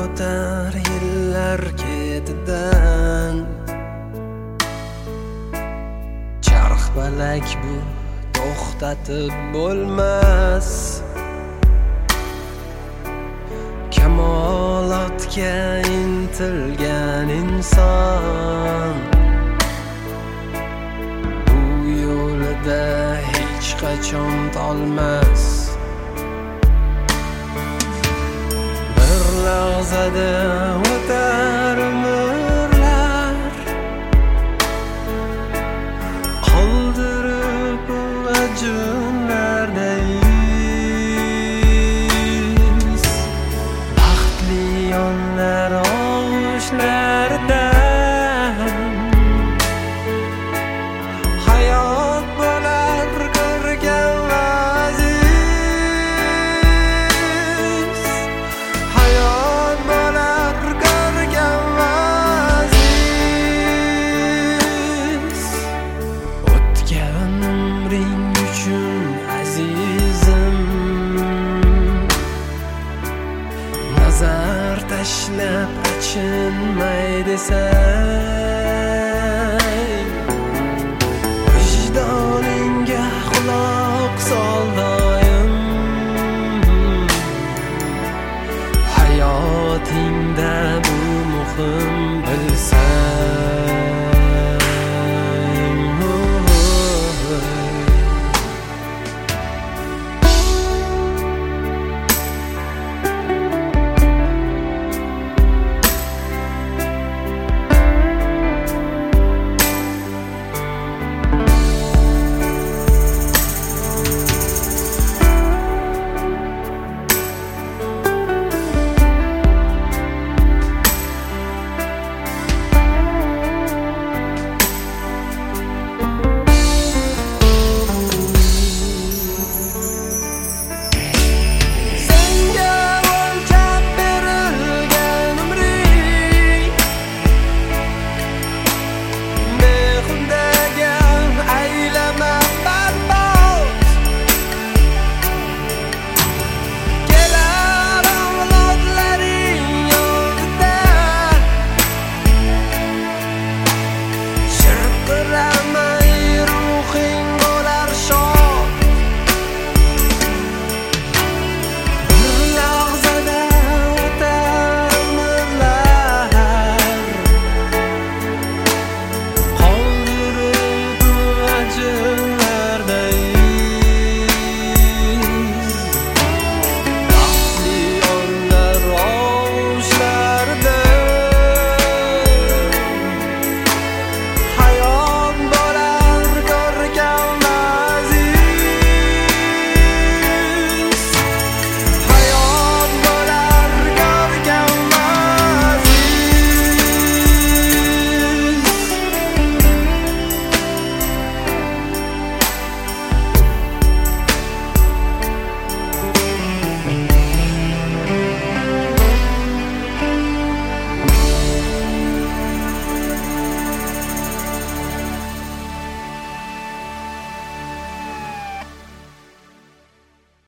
o'tar yillar ketidan, charxpalak bu to'xtatib bo'lmas. Kamolotga intilgan inson bu yo'lida hech qachon tolmas. Bir lahzada o'tar umrlar, qoldirib ajinlarda iz. Baxtli yonlar og'ushlardan hayot bo'lar ko'rgan aziz. Hayot bo'lar ko'rgan aziz. O'tgan umring uchun azizim, nazar tashlab achinmay desang, vijdoningga quloq sol doim. Hayotingda bu muhim